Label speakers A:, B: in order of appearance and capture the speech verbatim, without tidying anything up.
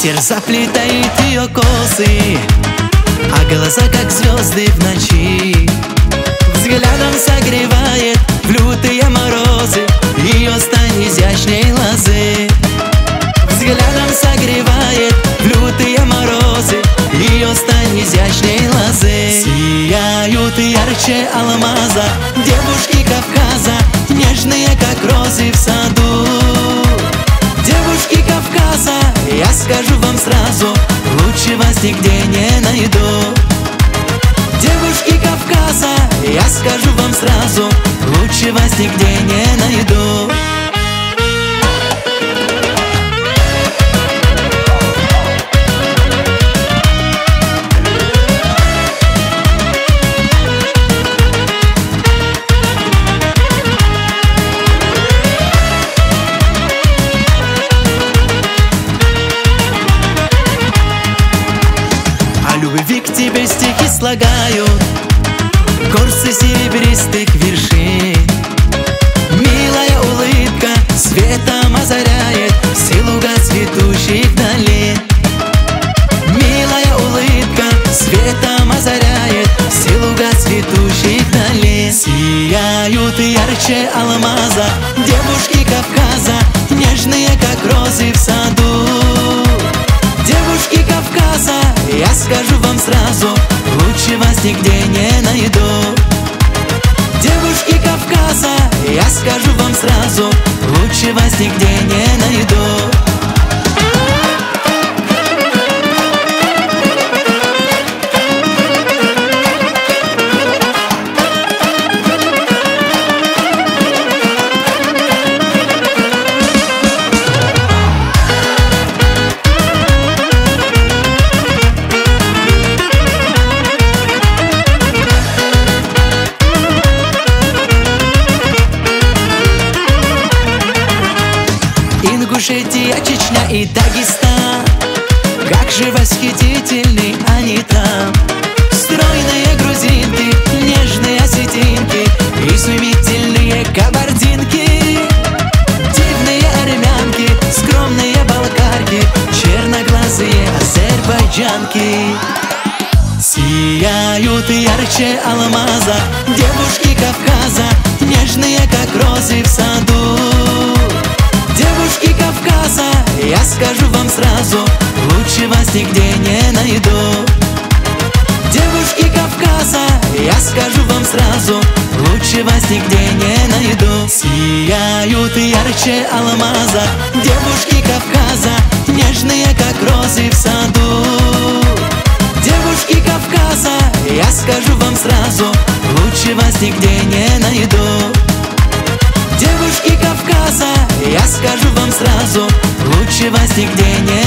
A: Ветер заплетает ее косы, а глаза как звезды в ночи. Взглядом согревает в лютые морозы ее стань изящней лозы. Взглядом согревает в лютые морозы ее стань изящней лозы. Сияют ярче алмаза девушки Кавказа, нежные как розы в саду. Девушки Кавказа, я скажу вам сразу, лучше вас нигде не найду. Девушки Кавказа, я скажу вам сразу, лучше вас нигде не найду. Любви к тебе стихи слагают горсты серебристых вершин. Милая улыбка светом озаряет все луга цветущих долин. Милая улыбка светом озаряет все луга цветущих долин. Сияют ярче алмаза девушки Кавказа, нежные как розы в саду. Девушки Кавказа, я скажу вам сразу, лучше вас нигде не найду. Девушки Кавказа, я скажу вам сразу, лучше вас нигде не найду. Ингушетия, Чечня и Дагестан, как же восхитительны они там. Стройные грузинки, нежные осетинки, изумительные кабардинки. Дивные армянки, скромные балкарки, черноглазые азербайджанки. Сияют ярче алмаза девушки Кавказа, нежные как розы в саду. Девушки Кавказа, я скажу вам сразу, лучше вас нигде не найду. Девушки Кавказа, я скажу вам сразу, лучше вас нигде не найду. Сияют ярче алмаза девушки Кавказа, нежные как розы в саду. Девушки Кавказа, я скажу вам сразу, лучше вас нигде не найду. Девушки Кавказа, я скажу вам сразу, лучше вас нигде не